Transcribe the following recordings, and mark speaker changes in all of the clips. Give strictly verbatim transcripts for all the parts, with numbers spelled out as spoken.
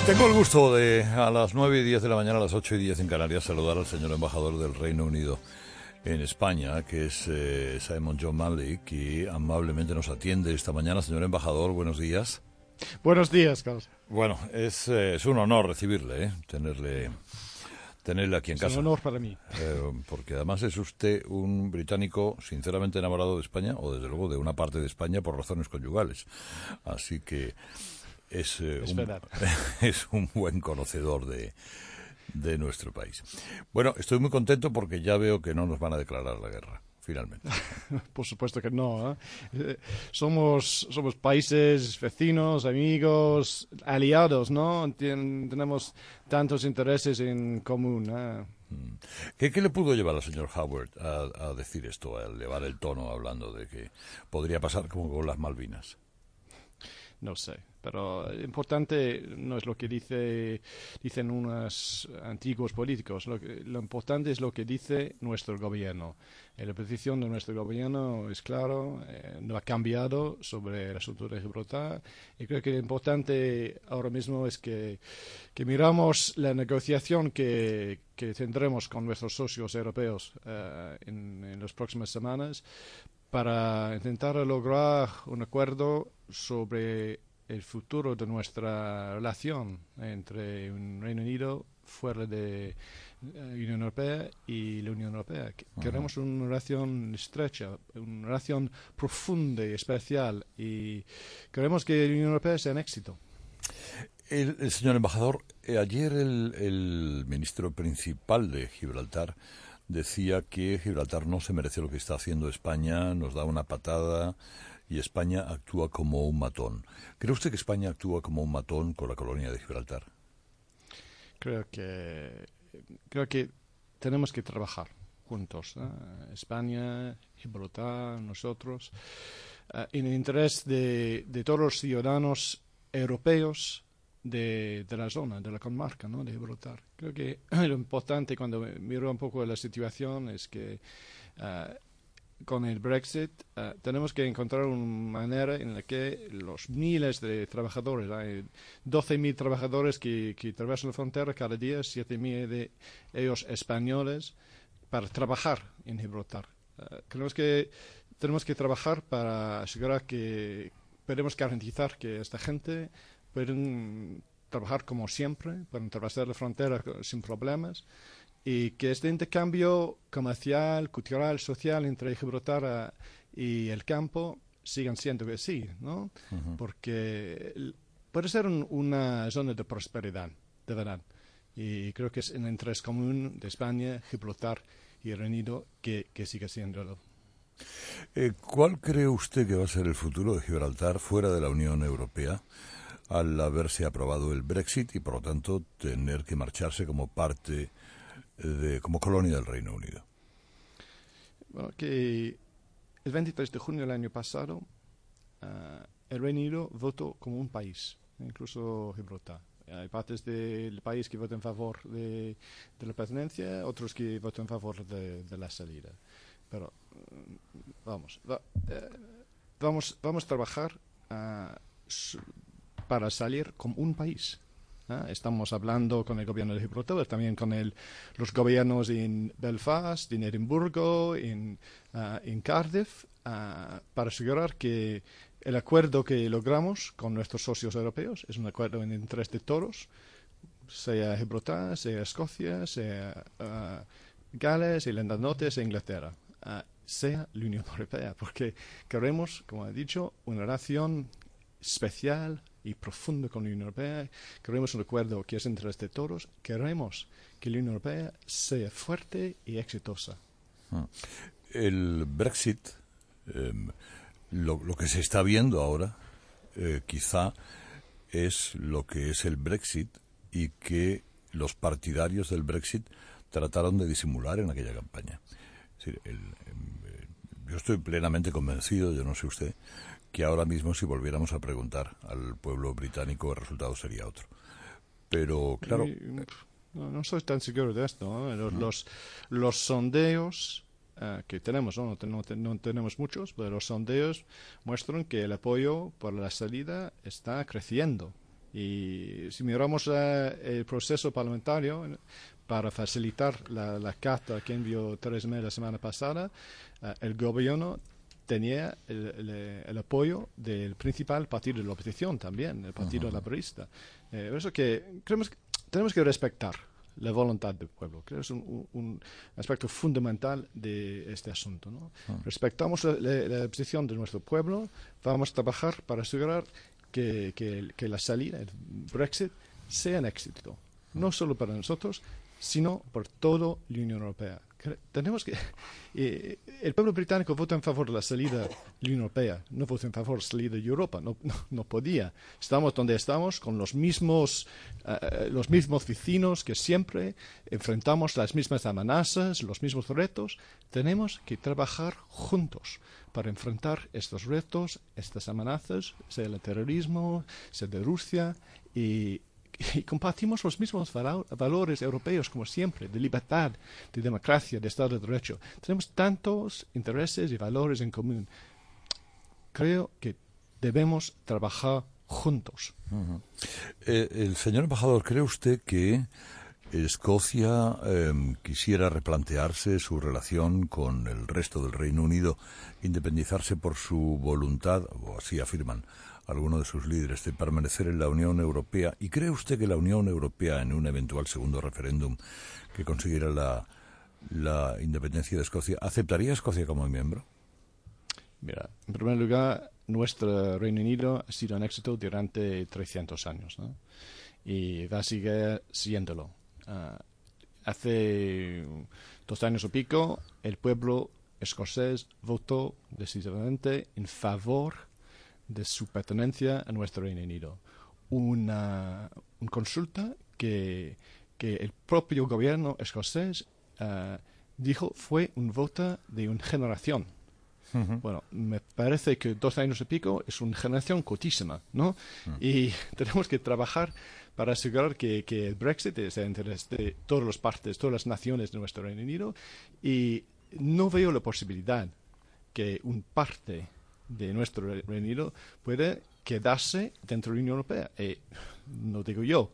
Speaker 1: Tengo el gusto de, a las nueve y diez de la mañana, a las ocho y diez en Canarias, saludar al señor embajador del Reino Unido en España, que es eh, Simon John Manley, que amablemente nos atiende esta mañana. Señor embajador, buenos días.
Speaker 2: Buenos días, Carlos.
Speaker 1: Bueno, es, eh, es un honor recibirle, ¿eh? tenerle, tenerle aquí en
Speaker 2: es
Speaker 1: casa.
Speaker 2: Es un honor para mí.
Speaker 1: Eh, porque además es usted un británico sinceramente enamorado de España, o desde luego de una parte de España por razones conyugales. Así que es, eh,
Speaker 2: es,
Speaker 1: un, es un buen conocedor de, de nuestro país. Bueno, estoy muy contento porque ya veo que no nos van a declarar la guerra, finalmente.
Speaker 2: Por supuesto que no. ¿eh? Eh, somos, somos países vecinos, amigos, aliados, ¿no? Tien, tenemos tantos intereses en común. ¿eh?
Speaker 1: ¿Qué, ¿Qué le pudo llevar al señor Howard a, a decir esto, a elevar el tono hablando de que podría pasar como con las Malvinas?
Speaker 2: No sé, pero importante no es lo que dice, dicen unos antiguos políticos. Lo, que, lo importante es lo que dice nuestro gobierno. Eh, la posición de nuestro gobierno es claro, eh, no ha cambiado sobre el asunto de Gibraltar. Y creo que lo importante ahora mismo es que, que miramos la negociación que, que tendremos con nuestros socios europeos eh, en, en las próximas semanas, para intentar lograr un acuerdo sobre el futuro de nuestra relación entre un Reino Unido fuera de la Unión Europea y la Unión Europea. Queremos una relación estrecha, una relación profunda y especial, y queremos que la Unión Europea sea un éxito.
Speaker 1: El, el señor embajador, eh, ayer el, el ministro principal de Gibraltar decía que Gibraltar no se merece lo que está haciendo España, nos da una patada y España actúa como un matón. ¿Cree usted que España actúa como un matón con la colonia de Gibraltar?
Speaker 2: Creo que creo que tenemos que trabajar juntos, ¿eh? España, Gibraltar, nosotros, uh, en el interés de, de todos los ciudadanos europeos De, de la zona, de la comarca, ¿no? de Gibraltar. Creo que lo importante cuando miro un poco la situación es que uh, con el Brexit uh, tenemos que encontrar una manera en la que los miles de trabajadores, hay doce mil trabajadores que, que atravesan la frontera cada día, siete mil de ellos españoles, para trabajar en Gibraltar. Uh, creemos que tenemos que trabajar para asegurar que podemos garantizar que esta gente pueden trabajar como siempre, pueden atravesar la frontera sin problemas, y que este intercambio comercial, cultural, social entre Gibraltar y el campo sigan siendo que sí, ¿no? Uh-huh. Porque puede ser un, una zona de prosperidad, de verdad. Y creo que es en el interés común de España, Gibraltar y el Reino Unido que, que siga siendo.
Speaker 1: Eh, ¿Cuál cree usted que va a ser el futuro de Gibraltar fuera de la Unión Europea, al haberse aprobado el Brexit y por lo tanto tener que marcharse como parte de, como colonia del Reino Unido?
Speaker 2: Bueno, que el veintitrés de junio del año pasado uh, el Reino Unido votó como un país, incluso Gibraltar. Hay partes del país que votan en favor de, de la pertenencia, otros que votan en favor de, de la salida. Pero uh, vamos, va, uh, vamos, vamos a trabajar uh, su, para salir como un país. ¿eh? Estamos hablando con el gobierno de Gibraltar, también con el, los gobiernos en Belfast, en Edimburgo, en, uh, en Cardiff, uh, para asegurar que el acuerdo que logramos con nuestros socios europeos es un acuerdo en interés de todos, sea Gibraltar, sea Escocia, sea uh, Gales, Irlanda del Norte, sea Inglaterra, uh, sea la Unión Europea, porque queremos, como he dicho, una relación especial y profundo con la Unión Europea. Queremos un acuerdo que es entre de todos. Queremos que la Unión Europea sea fuerte y exitosa.
Speaker 1: El Brexit, eh, lo, lo que se está viendo ahora, eh, quizá es lo que es el Brexit y que los partidarios del Brexit trataron de disimular en aquella campaña. Es decir, el, eh, yo estoy plenamente convencido, yo no sé usted, que ahora mismo si volviéramos a preguntar al pueblo británico el resultado sería otro. Pero, claro...
Speaker 2: No, no soy tan seguro de esto. ¿eh? Los, uh-huh. los, los sondeos uh, que tenemos, ¿no? No, no, no tenemos muchos, pero los sondeos muestran que el apoyo por la salida está creciendo Y si miramos uh, el proceso parlamentario para facilitar la, la carta que envió Theresa May la semana pasada, uh, el gobierno tenía el, el, el apoyo del principal partido de la oposición también, el Partido uh-huh. Laborista. Eh, por eso que creemos que tenemos que respetar la voluntad del pueblo. Creo que es un, un aspecto fundamental de este asunto, ¿no? Uh-huh. Respetamos la, la, la posición de nuestro pueblo, vamos a trabajar para asegurar que, que, que la salida, el Brexit, sea un éxito, uh-huh. no solo para nosotros, sino por toda la Unión Europea. Tenemos que eh, el pueblo británico vota en favor de la salida de la Unión Europea, no vota en favor de la salida de Europa, no, no, no podía. Estamos donde estamos, con los mismos uh, los mismos vecinos que siempre, enfrentamos las mismas amenazas, los mismos retos. Tenemos que trabajar juntos para enfrentar estos retos, estas amenazas, sea el terrorismo, sea de Rusia, y y compartimos los mismos val- valores europeos, como siempre, de libertad, de democracia, de Estado de Derecho. Tenemos tantos intereses y valores en común. Creo que debemos trabajar juntos.
Speaker 1: Uh-huh. Eh, el señor embajador, ¿cree usted que Escocia eh, quisiera replantearse su relación con el resto del Reino Unido, independizarse por su voluntad, o así afirman algunos de sus líderes, de permanecer en la Unión Europea? ¿Y cree usted que la Unión Europea, en un eventual segundo referéndum que consiguiera la, la independencia de Escocia, aceptaría a Escocia como miembro?
Speaker 2: Mira, en primer lugar, nuestro Reino Unido ha sido un éxito durante trescientos años, ¿no? Y va a seguir siéndolo. Uh, hace dos años o pico, el pueblo escocés votó decisivamente en favor de su pertenencia a nuestro Reino Unido. Una, una consulta que, que el propio gobierno escocés uh, dijo fue un voto de una generación. Uh-huh. Bueno, me parece que dos años y pico es una generación cortísima, ¿no? Uh-huh. Y tenemos que trabajar para asegurar que, que el Brexit es de interés de todas las partes, todas las naciones de nuestro Reino Unido, y no veo la posibilidad que un parte de nuestro Reino Unido puede quedarse dentro de la Unión Europea. Eh, no digo yo.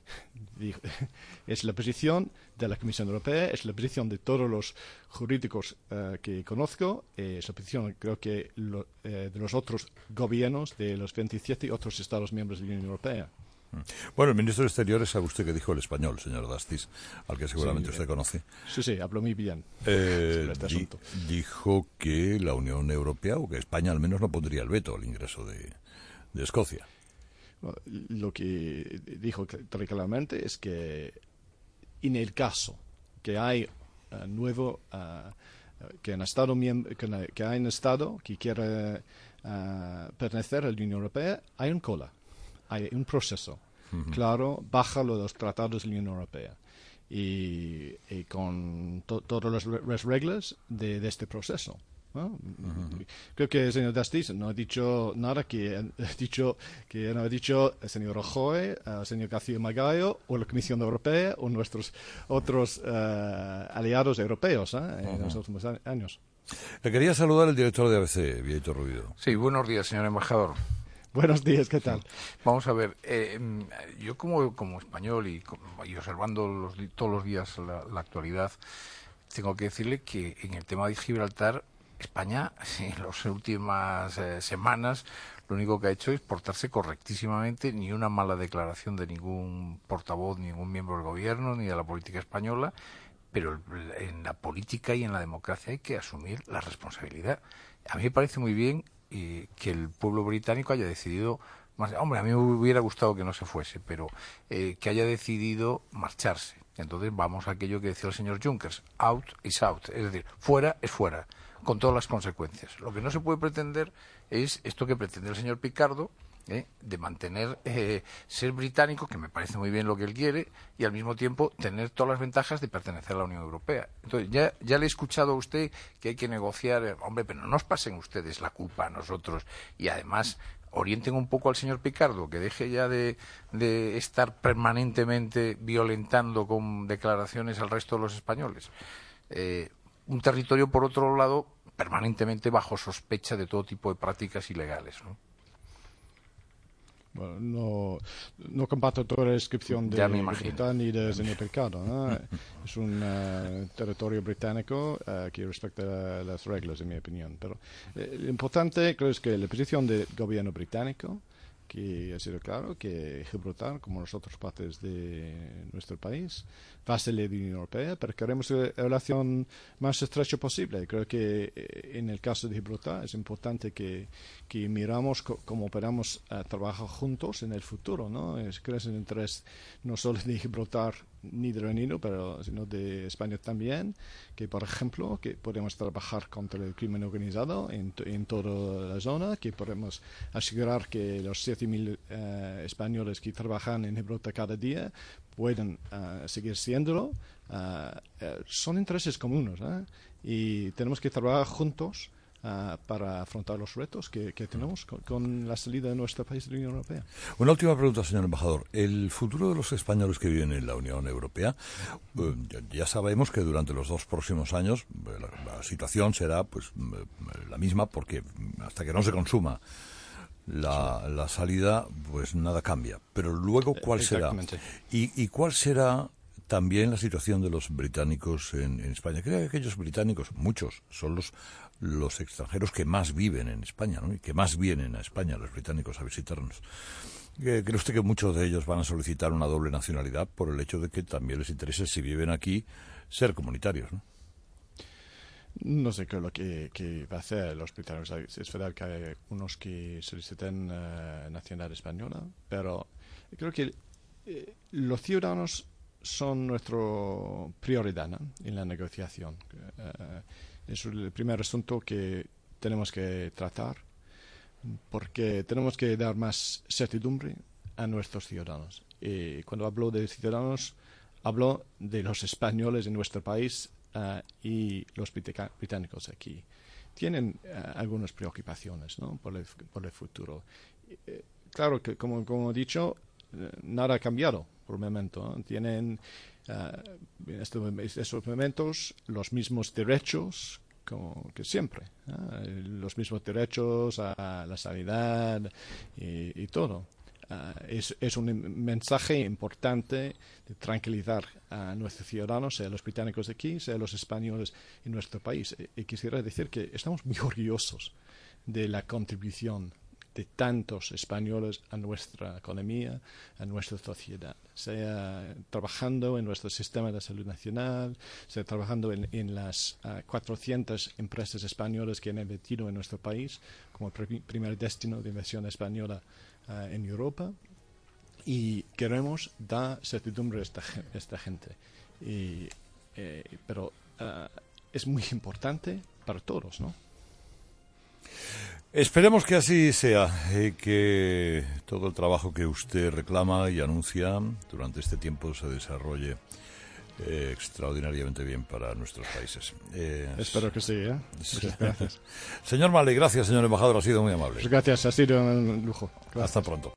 Speaker 2: Es la posición de la Comisión Europea, es la posición de todos los jurídicos uh, que conozco, eh, es la posición, creo que, lo, eh, de los otros gobiernos de los veintisiete otros Estados miembros de la Unión Europea.
Speaker 1: Bueno, el ministro de Exteriores, sabe usted que dijo el español, señor Dastis, al que seguramente sí, usted conoce.
Speaker 2: Sí, sí, habló muy bien
Speaker 1: eh,
Speaker 2: sobre este asunto.
Speaker 1: Di, dijo que la Unión Europea, o que España al menos, no pondría el veto al ingreso de, de Escocia.
Speaker 2: Bueno, lo que dijo claramente es que en el caso que hay uh, nuevo, uh, que, un estado miembro, que, que hay un Estado que quiere uh, pertenecer a la Unión Europea, hay un cola. Hay un proceso uh-huh. claro, bajo los tratados de la Unión Europea y, y con to, todas las, las reglas de, de este proceso, ¿no? Uh-huh. Creo que el señor Dastis no ha dicho nada que ha dicho que no ha dicho el señor Rajoy, el señor García Magallo o la Comisión Europea o nuestros otros uh, aliados europeos ¿eh? uh-huh. en los últimos años.
Speaker 1: Le quería saludar el director de A B C, Bieito Rubido.
Speaker 3: Sí, buenos días, señor embajador.
Speaker 2: Buenos días, ¿qué tal?
Speaker 3: Vamos a ver, eh, yo como, como español y, y observando los, todos los días la, la actualidad, tengo que decirle que en el tema de Gibraltar, España en las últimas eh, semanas lo único que ha hecho es portarse correctísimamente, ni una mala declaración de ningún portavoz, ningún miembro del gobierno, ni de la política española, pero en la política y en la democracia hay que asumir la responsabilidad. A mí me parece muy bien y que el pueblo británico haya decidido, más, hombre, a mí me hubiera gustado que no se fuese, pero eh, que haya decidido marcharse. Entonces vamos a aquello que decía el señor Juncker, out is out, es decir, fuera es fuera, con todas las consecuencias. Lo que no se puede pretender es esto que pretende el señor Picardo, ¿eh? de mantener, eh, ser británico, que me parece muy bien lo que él quiere, y al mismo tiempo tener todas las ventajas de pertenecer a la Unión Europea. Entonces, ya, ya le he escuchado a usted que hay que negociar, eh, hombre, pero no nos pasen ustedes la culpa a nosotros, y además orienten un poco al señor Picardo, que deje ya de, de estar permanentemente violentando con declaraciones al resto de los españoles. Eh, un territorio, por otro lado, permanentemente bajo sospecha de todo tipo de prácticas ilegales, ¿no?
Speaker 2: Bueno, no, no comparto toda la descripción de Gibraltar ni de señor Picado, ¿no? Es un uh, territorio británico uh, que respeta las reglas, en mi opinión. Pero eh, lo importante creo es que la posición del gobierno británico, que ha sido claro que Gibraltar, como las otras partes de nuestro país, va a ser la Unión Europea, pero queremos la relación más estrecha posible. Creo que eh, en el caso de Gibraltar es importante que, que miramos co cómo operamos a trabajar juntos en el futuro, ¿no? Es, creo que es el interés no solo de Gibraltar ni de Reino Unido, pero sino de España también, que por ejemplo que podemos trabajar contra el crimen organizado en, en toda la zona, que podemos asegurar que los siete mil uh, españoles que trabajan en Gibraltar cada día pueden uh, seguir siéndolo. Uh, uh, son intereses comunes, ¿eh? Y tenemos que trabajar juntos Uh, para afrontar los retos que, que tenemos con, con la salida de nuestro país de la Unión Europea.
Speaker 1: Una última pregunta, señor embajador. El futuro de los españoles que viven en la Unión Europea, uh, ya, ya sabemos que durante los dos próximos años la, la situación será pues la misma, porque hasta que no se consuma la, sí. la salida, pues nada cambia. Pero luego, ¿cuál será? ¿Y, y cuál será también la situación de los británicos en, en España? Creo que aquellos británicos, muchos, son los los extranjeros que más viven en España, ¿no? Y que más vienen a España, los británicos, a visitarnos. ¿Cree usted que muchos de ellos van a solicitar una doble nacionalidad por el hecho de que también les interesa, si viven aquí, ser comunitarios, ¿no?
Speaker 2: No sé qué es lo que, que va a hacer los británicos. Es verdad que hay unos que soliciten uh, nacionalidad española, pero creo que eh, los ciudadanos son nuestra prioridad, ¿no? En la negociación. Uh, Es el primer asunto que tenemos que tratar, porque tenemos que dar más certidumbre a nuestros ciudadanos. Y cuando hablo de ciudadanos, hablo de los españoles en nuestro país uh, y los británicos aquí. Tienen uh, algunas preocupaciones, ¿no? por, el, por el futuro. Eh, claro que, como, como he dicho, eh, nada ha cambiado por el momento, ¿no? Tienen Uh, en estos, estos momentos los mismos derechos como que siempre, ¿eh? Los mismos derechos a la sanidad y, y todo. Uh, es, es un mensaje importante de tranquilizar a nuestros ciudadanos, sea los británicos de aquí, sea los españoles en nuestro país. Y, y quisiera decir que estamos muy orgullosos de la contribución de tantos españoles a nuestra economía, a nuestra sociedad, sea trabajando en nuestro sistema de salud nacional, sea trabajando en, en las uh, cuatrocientas empresas españolas que han invertido en nuestro país como pr primer destino de inversión española uh, en Europa, y queremos dar certidumbre a esta, a esta gente. Y, eh, pero uh, es muy importante para todos, ¿no?
Speaker 1: Esperemos que así sea, y que todo el trabajo que usted reclama y anuncia durante este tiempo se desarrolle eh, extraordinariamente bien para nuestros países.
Speaker 2: Eh, Espero que sí, ¿eh? Muchas gracias.
Speaker 1: Señor Malley, gracias, señor embajador, ha sido muy amable.
Speaker 2: Pues gracias, ha sido un lujo. Gracias.
Speaker 1: Hasta pronto.